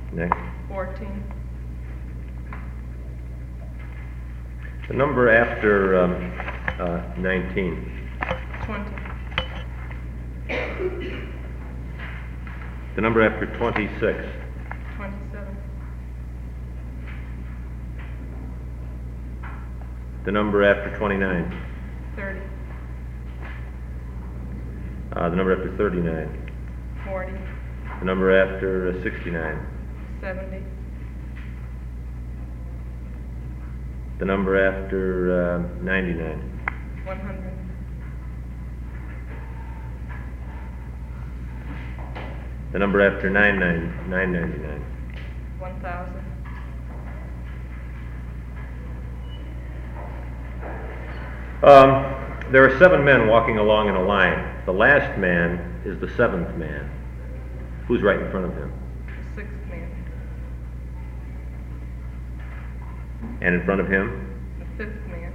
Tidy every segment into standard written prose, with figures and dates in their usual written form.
Next. 14. The number after 19. 20. The number after 26. 27. The number after 29. 30. The number after 39. 40. The number after 69. 70. The number after 99. 100. The number after 999. 1,000. There are 7 men walking along in a line. The last man is the 7th man. Who's right in front of him? The 6th man. And in front of him? The 5th man.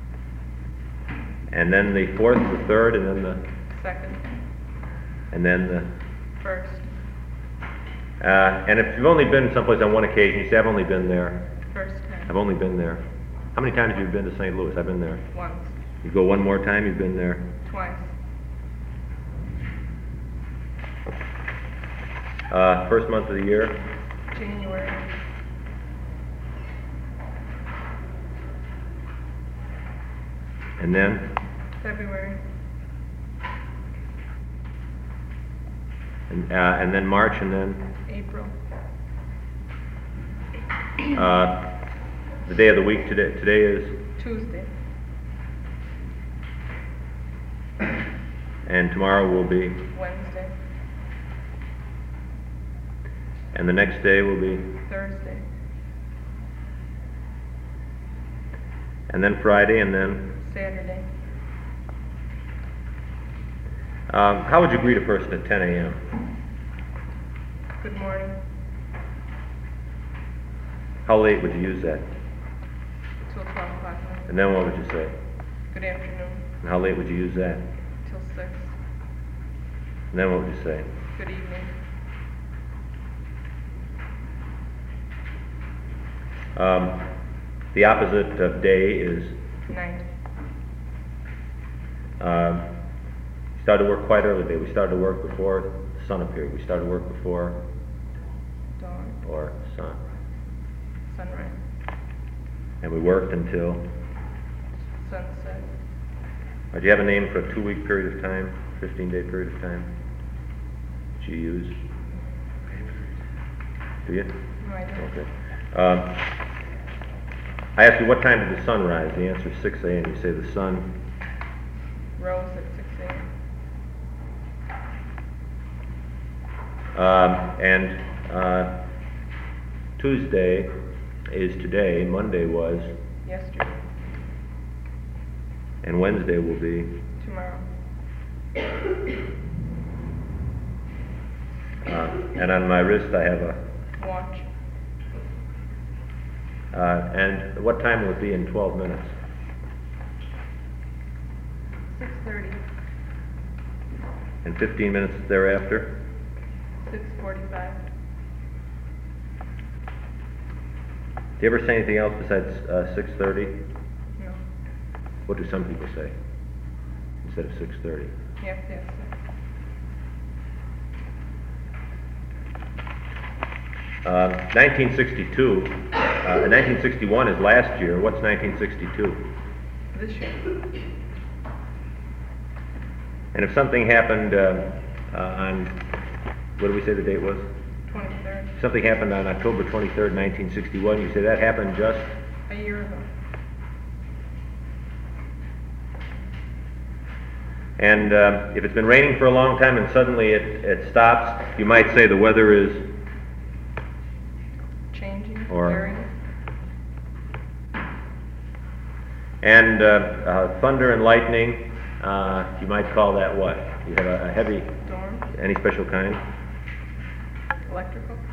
And then the 4th, the 3rd, and then the... 2nd. And then the... 1st. And if you've only been someplace on one occasion, you say, I've only been there. 1st time. I've only been there. How many times have you been to St. Louis? I've been there. Once. You go one more time, you've been there. Twice. First month of the year. January. And then? February. And then March, and then? April. The day of the week today is? Tuesday. And tomorrow will be? Wednesday. And the next day will be? Thursday. And then Friday, and then? Saturday. How would you greet a person at 10 a.m.? Good morning. How late would you use that? Till 12 o'clock. And then what would you say? Good afternoon. And how late would you use that? Till 6. And then what would you say? Good evening. The opposite of day is? Night. We started work quite early today. We started work before the sun appeared. We started work before? Dawn. Or sun. Sunrise. And we worked until? Sunset. Do you have a name for a 2-week period of time, 15-day period of time that you use? Do you? No, I don't. Okay. I asked you, what time did the sun rise? The answer is 6 a.m. You say the sun Rose at 6 a.m. and Tuesday is today, Monday was, Yesterday. and Wednesday will be? Tomorrow. And on my wrist I have a... Watch. And what time will it be in 12 minutes? 6:30. And 15 minutes thereafter? 6:45. Do you ever say anything else besides 6:30? No. What do some people say instead of 6:30? Yes, yes, 1962. 1961 is last year. What's 1962? This year. And if something happened on, what did we say the date was? 23rd. Something happened on October 23rd, 1961. You say that happened just? A year ago. And if it's been raining for a long time and suddenly it stops, you might say the weather is? Changing. Or- Varying. And thunder and lightning, you might call that what? You have a heavy, Storm. any special kind? Electrical.